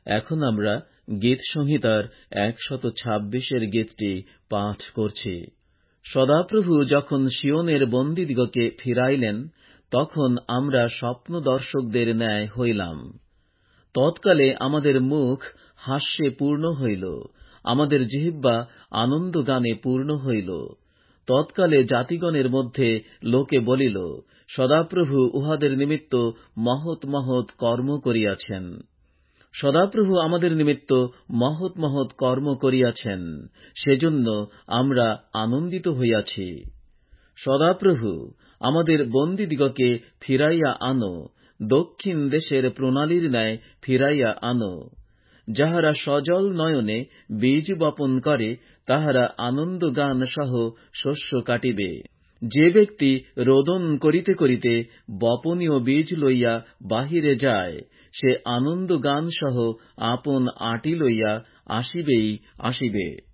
এখন আমরা গীত সংহিতার ১২৬ গীতটি পাঠ করছি। সদাপ্রভু যখন সিয়নের বন্দীদিগকে ফিরাইলেন, তখন আমরা স্বপ্নদর্শকদের ন্যায় হইলাম। তৎকালে আমাদের মুখ হাস্যে পূর্ণ হইল, আমাদের জিহ্বা আনন্দগানে পূর্ণ হইল। তৎকালে জাতিগণের মধ্যে লোকে বলিল, সদাপ্রভু উহাদের নিমিত্ত মহৎ মহৎ কর্ম করিয়াছেন। সদাপ্রভু আমাদের নিমিত্ত মহৎ মহৎ কর্ম করিয়াছেন, সেজন্য আমরা আনন্দিত হইয়াছি। সদাপ্রভু আমাদের বন্দীদিগকে ফিরাইয়া আনো, দক্ষিণ দেশের প্রণালীর ন্যায় ফিরাইয়া আনো। যাহারা সজল নয়নে বীজ বপন করে, তাহারা আনন্দগান সহ শস্য কাটিবে। যে ব্যক্তি রোদন করিতে করিতে বপনীয় বীজ লইয়া বাহিরে যায়, সে আনন্দগান সহ আপন আঁটি লইয়া আসিবেই আসিবে।